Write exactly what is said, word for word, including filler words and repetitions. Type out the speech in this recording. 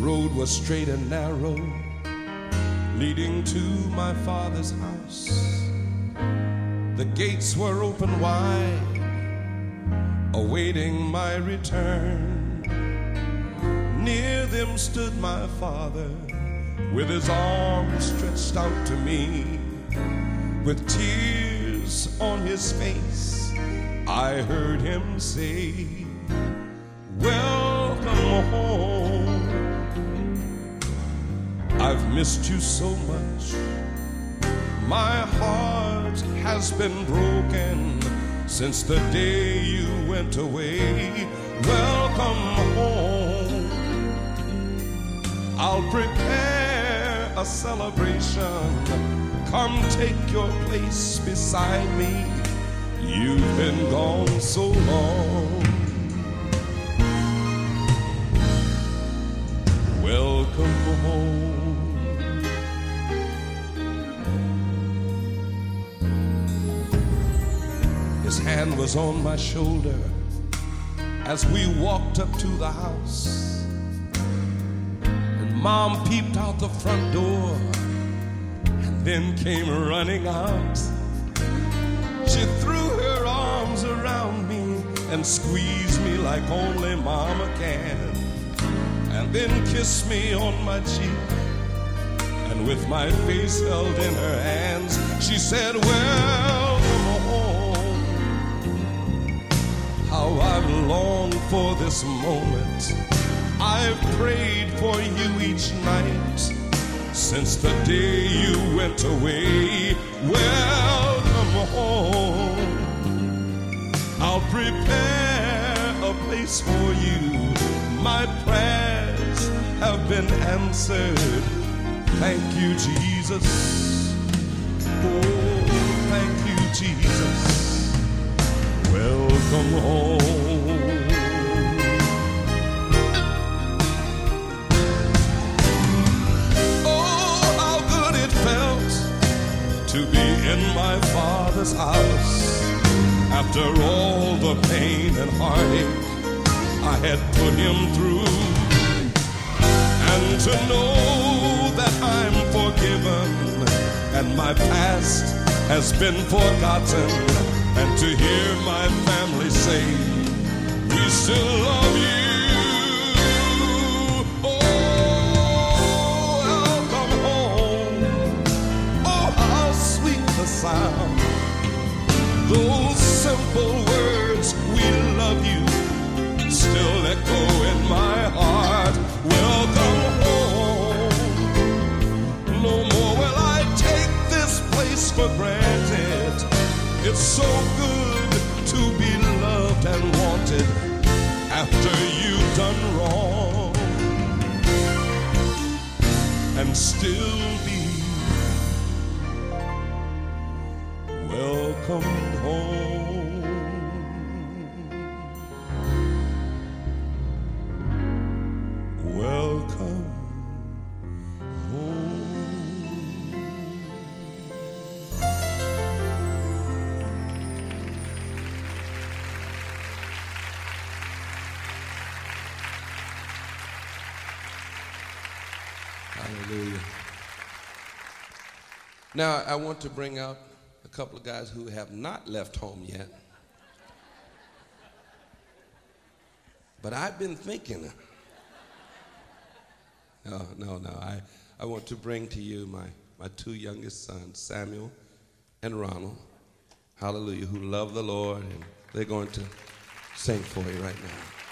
road was straight and narrow, leading to my Father's house. The gates were open wide, awaiting my return. Near them stood my Father, with his arms stretched out to me. With tears on his face, I heard him say, "Welcome home. I've missed you so much. My heart has been broken since the day you went away. Welcome home. I'll prepare a celebration. Come take your place beside me. You've been gone so long. Welcome home." His hand was on my shoulder as we walked up to the house. And Mom peeped out the front door and then came running out. She threw her arms around me and squeezed me like only Mama can, and then kissed me on my cheek. And with my face held in her hands, she said, "Welcome home. How I've longed for this moment. I've prayed for you each night since the day you went away. Welcome home. I'll prepare a place for you. My prayers have been answered. Thank you, Jesus. Oh, thank you, Jesus. Welcome home." Oh, how good it felt to be in my Father's house after all the pain and heartache I had put him through, and to know that I'm forgiven and my past has been forgotten, and to hear my family say, "We still love you." Oh, welcome home. Oh, how sweet the sound. Those simple words, "We love you," still echo in my heart. Welcome home. No more will I take this place for granted. It's so good to be loved and wanted after you've done wrong, and still be welcome home. Welcome home. Hallelujah. Now, I want to bring out a couple of guys who have not left home yet. But I've been thinking. No, no, no. I, I want to bring to you my, my two youngest sons, Samuel and Ronald. Hallelujah, who love the Lord, and they're going to sing for you right now.